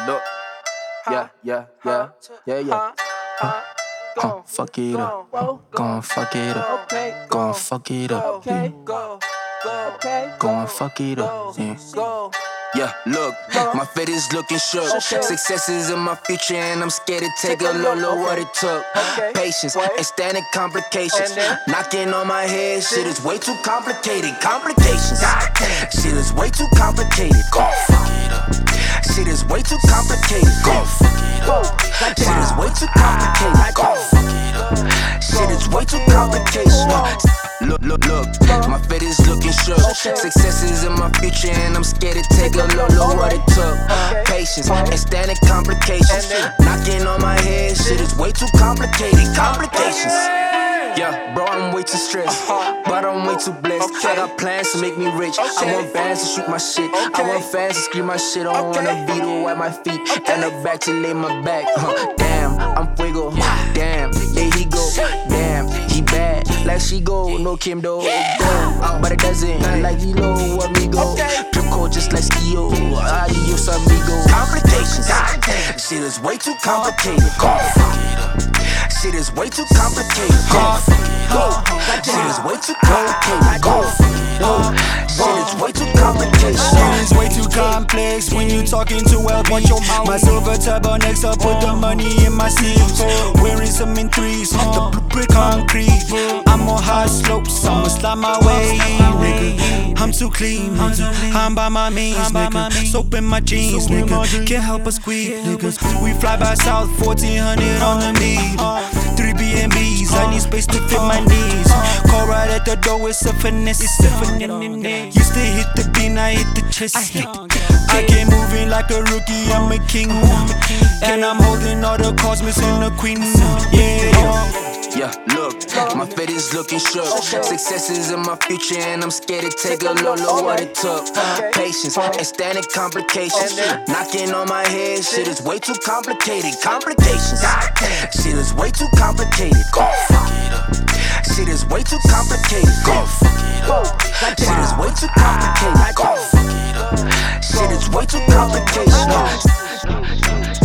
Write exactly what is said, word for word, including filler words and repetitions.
look. Yeah, yeah, yeah, yeah, yeah. Huh, huh, fuck it up. Gon' fuck it up. Gon' fuck it up. Gon' fuck it up. Yeah. Yeah, look, my fate is looking shook. Success is in my future, and I'm scared to take a look. Look what it took. Patience and standing complications. Knocking on my head, shit is way too complicated. Complications, shit is way too complicated. Gon' fuck it up. Shit is way too complicated. Gon' fuck it up. Shit is way too complicated. Gon' fuck it up. Shit is way too complicated. Look, look, look, my fate is looking shook. Success is in my future, and I'm scared to take a look. Look what it took. Patience and standing complications. Knocking on my head, shit is way too complicated. Complications. Yeah, bro, I'm way too stressed, but I'm way too blessed. I got plans to make me rich. I want bands to shoot my shit. I want fans to scream my shit. I want a beat to wipe my feet and a back to lay my back. Huh. Damn, I'm fuego. Damn, there he go. Damn, he bad. Like she go, no Kim though. Go, but it doesn't like he low amigo. Trip code just like Skio. Adios amigo. Complications. Shit is way too complicated. Gon' fuck it up. Shit is way too complicated. Gon' fuck it up. Shit is way too complicated. Gon' fuck it up. Shit is way too complicated. Shit is way too complex when you talking to L B. My silver turbo next up, put the money in my sleeves. Wearing some in threes, the blueprint concrete. I'm on high slopes, I'ma slide my way, nigga. I'm too clean, nigga. I'm by my means, nigga. Soap in my jeans, nigga. Can't help but squeak, niggas. We fly by south, fourteen hundred on the meat. Three B and B's, I need space to fit my needs. Call right at the door, it's a finesse. Used to hit the beat, now hit the chest. I came moving like a rookie, I'm a king. And I'm holding all the cards, missing the queen. Yeah. Yeah, look, my fate is looking shook. Success is in my future, and I'm scared to take a look. Look what it took. Patience and standing complications. Knocking on my head, shit is way too complicated. Complications. Shit is way too complicated. Gon' fuck it up. Shit is way too complicated. Gon' fuck it up. Shit is way too complicated. Gon' fuck it up. Shit is way too complicated.